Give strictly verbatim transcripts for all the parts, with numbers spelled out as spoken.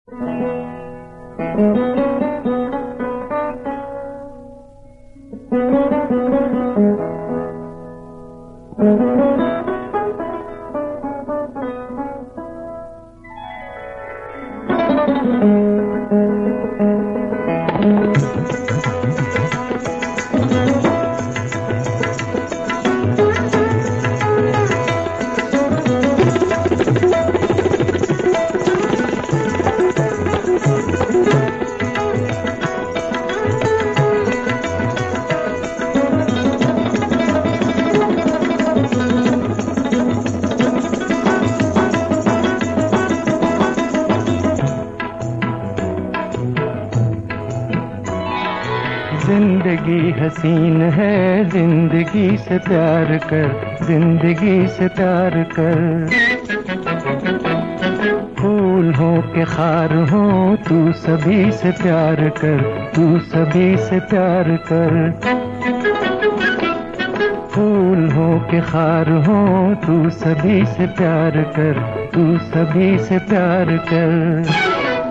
जिंदगी हसीन है, जिंदगी से प्यार कर, जिंदगी से प्यार कर। फूल हो के खार हो, तू सभी से प्यार कर, तू सभी से प्यार कर। फूल हो के खार हो, तू सभी से प्यार कर, तू सभी से प्यार कर।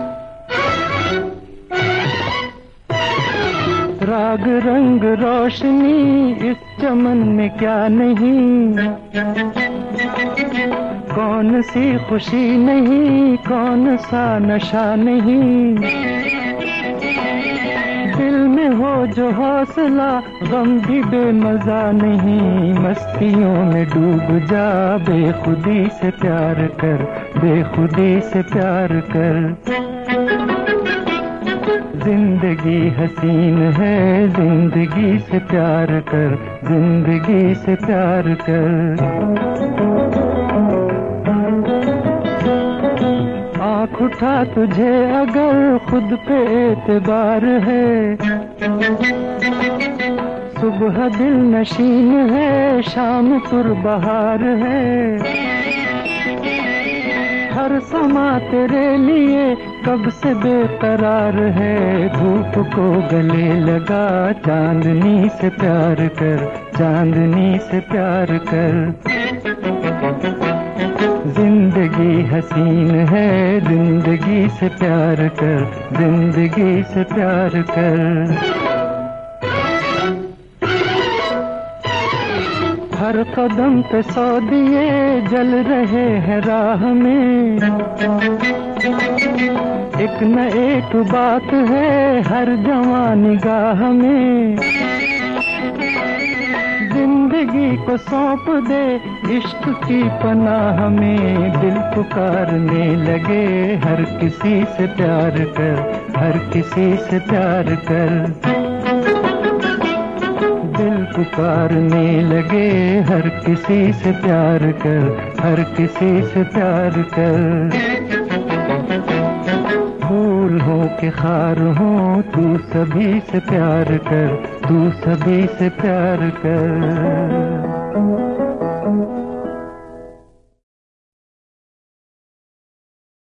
राग रंग रोशनी इस चमन में क्या नहीं, कौन सी खुशी नहीं, कौन सा नशा नहीं। दिल में हो जो हौसला, गम भी बेमजा नहीं। मस्तियों में डूब जा, बेखुदी से प्यार कर, बेखुदी से प्यार कर। जिंदगी हसीन है, जिंदगी से प्यार कर, जिंदगी से प्यार कर। आँख उठा तुझे अगर खुद पे एतबार है, सुबह दिल नशीन है, शाम तुरबहार है। हर समा तेरे लिए कब से बेकरार है। धूप को गले लगा, चांदनी से प्यार कर, चांदनी से प्यार कर। जिंदगी हसीन है, जिंदगी से प्यार कर, जिंदगी से प्यार कर। हर कदम पे सौ दिए जल रहे हैं राह में, एक न एक बात है हर जवां निगाह में। जिंदगी को सौंप दे इश्क की पनाह में, दिल पुकारने लगे हर किसी से प्यार कर, हर किसी से प्यार कर। दिल पुकारने लगे हर किसी से प्यार कर, हर किसी से प्यार कर। फूल हो के खार हो, तू सभी से प्यार कर, तू सभी से प्यार कर।